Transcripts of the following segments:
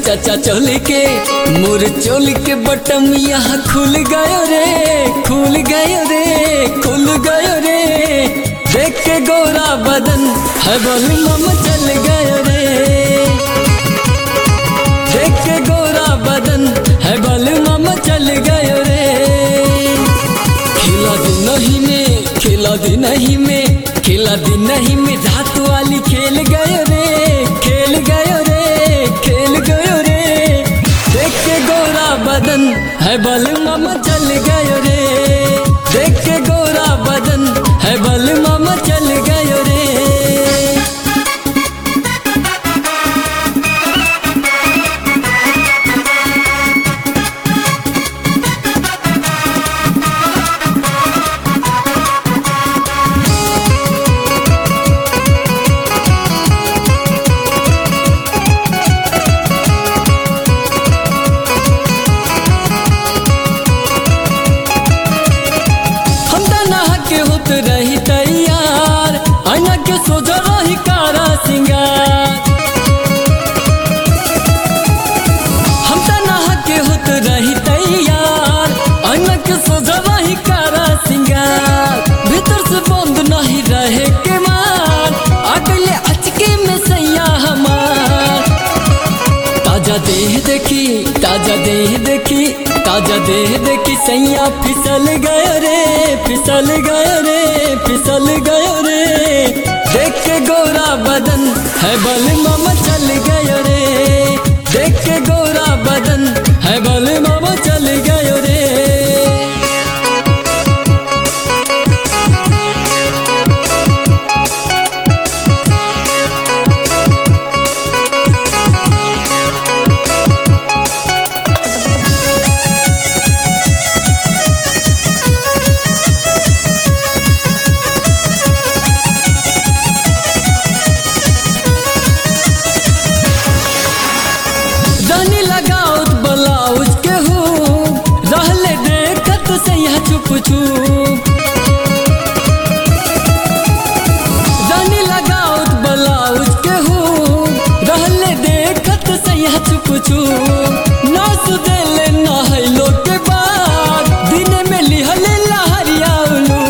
चाचा चोली के मोर चोली के बटम यहाँ खुल गयो रे, खुल गयो रे, खुल गयो रे। देख के गोरा बदन है बलुम चल गयो रे, देख के गोरा बदन है बलुम चल गयो रे। खिला दिन नहीं में, खिला दिन नहीं में, खिला दिन नहीं में रात वाली खेल गयो रे, खेल गयो रे, खेल गयो रे। देख के गोरा बदन है बलुम चल गयो रे, देख के गोरा बदन है बलुम चल गयो रे। रही तैयार आईना के सोझा रही कारा सिंगार, हम त नहा के होत रही तैयार आईना के सोझा रही कारा सिंगार। भीतर से बंद नहीं रहे के मार अगले अचके में सैया हमार। ताजा देह देखी, ताजा देह देखी, ताजा देह देखी सैया फिसल गयो रे, फिसल गयो रे, फिसल गयो रे। देख के गोरा बदन है बलुम चल गयो रे, देख के गोरा बदन है बलुम चल गयो रे। जानी लगाउत ब्लाउज के हो रहले देखत सैया चुप चुप। जानी लगाउत ब्लाउज के हो रहले देखत सैया चुप चुप। नास देले नहैलो के बाद दिन में लिहले लहरिया उलू।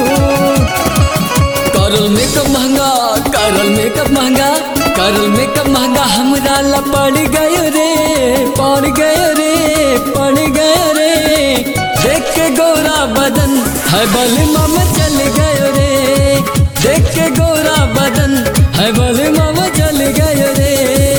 करल मेकअप महंगा, करल मेकअप महंगा, करल मेकअप महंगा हमरा ला पड़ गयो रे, पड़ गयो रे, पड़ गयो रे। देख के गोरा बदन है बलुम चल गयो रे, देख के गोरा बदन है बलुम चल गयो रे।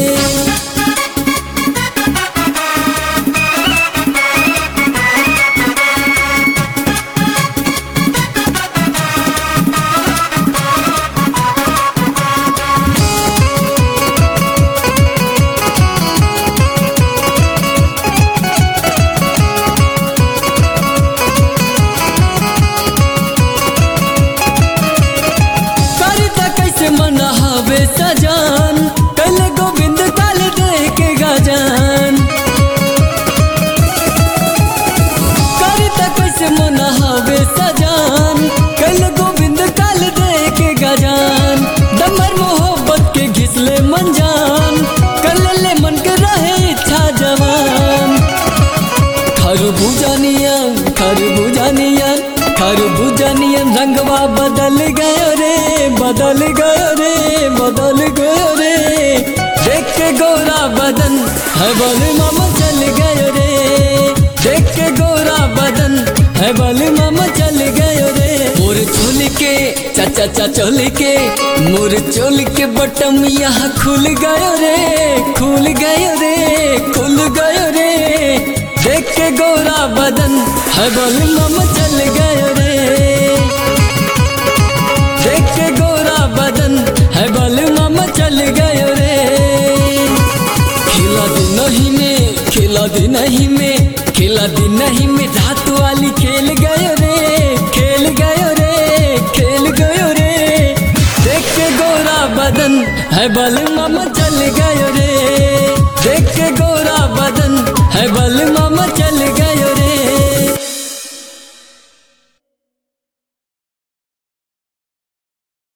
मनहावे सजान कल गोविंद काल देख के गजान। करिता कैसे मनहावे सजान कल गोविंद काल देख के गजान। दमर मोहब्बत के घिसले मंजान कल ले मन के रहे इच्छा जवान। खरबूजानियन, खरबूजानियन, खरबूजानियन रंगवा बदल गयो रे, बदल गयो रे, बदल गयो रे। देख के गोरा बदन है बलुम चल गयो रे, देख के गोरा बदन है बलुम चल गयो रे। मोर चोली के चाचा चोली के मोर चोली के बटम यहाँ खुल गयो रे, खुल गयो रे, खुल गयो रे। देख के गोरा बदन है बलुम चल गयो रे, देख के गोरा बदन है बलुम चल गयो रे। खिला दिन नहीं में, खिला दिन नहीं में, खिला दिन नहीं में रात वाली खेल गयो रे, खेल गयो रे, खेल गयो रे। देख के गोरा बदन है बलुम चल गयो रे, देख के गोरा बदन है बलुम चल गयो।